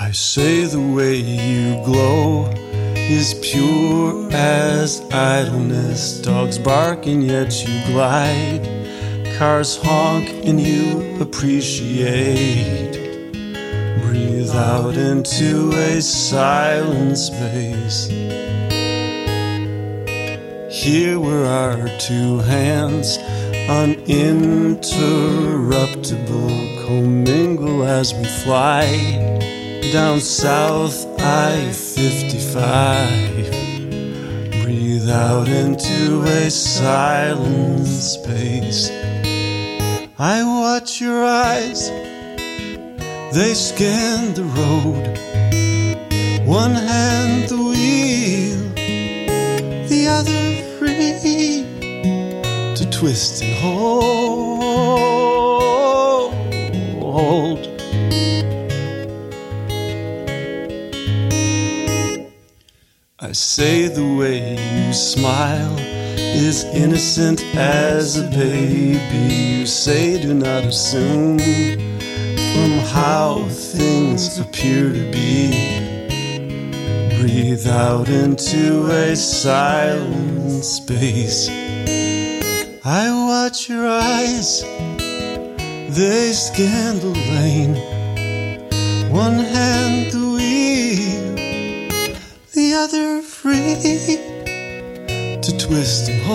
I say the way you glow is pure as idleness. Dogs bark and yet you glide. Cars honk and you appreciate. Breathe out into a silent space. Here were our two hands, uninterruptible, commingle as we fly down South I-55. Breathe out into a silent space. I watch your eyes, they scan the road. One hand the wheel, the other free to twist and hold. I say the way you smile is innocent as a baby. You say do not assume from how things appear to be. Breathe out into a silent space. I watch your eyes, they scan the lane. One hand the wheel, the other free to twist and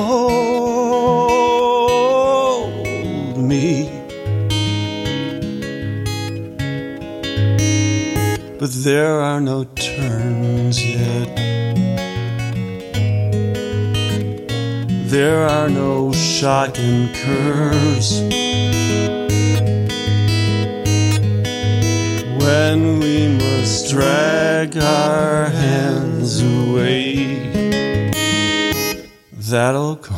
hold me. But there are no turns yet. There are no shocking curves. When we must drag our hands away, that'll come.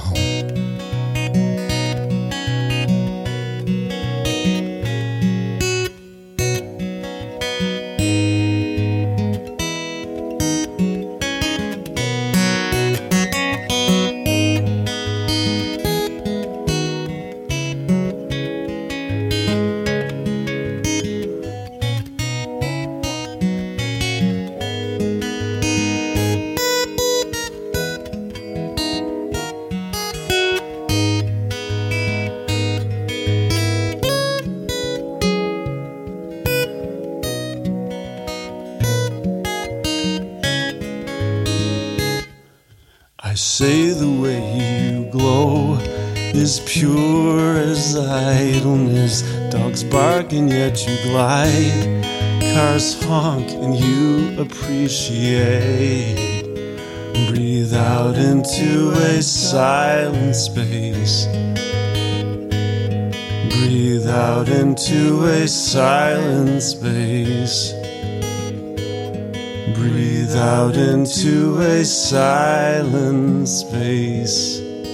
I say the way you glow is pure as idleness. Dogs bark and yet you glide. Cars honk and you appreciate. Breathe out into a silent space. Breathe out into a silent space. Breathe out into a silent space.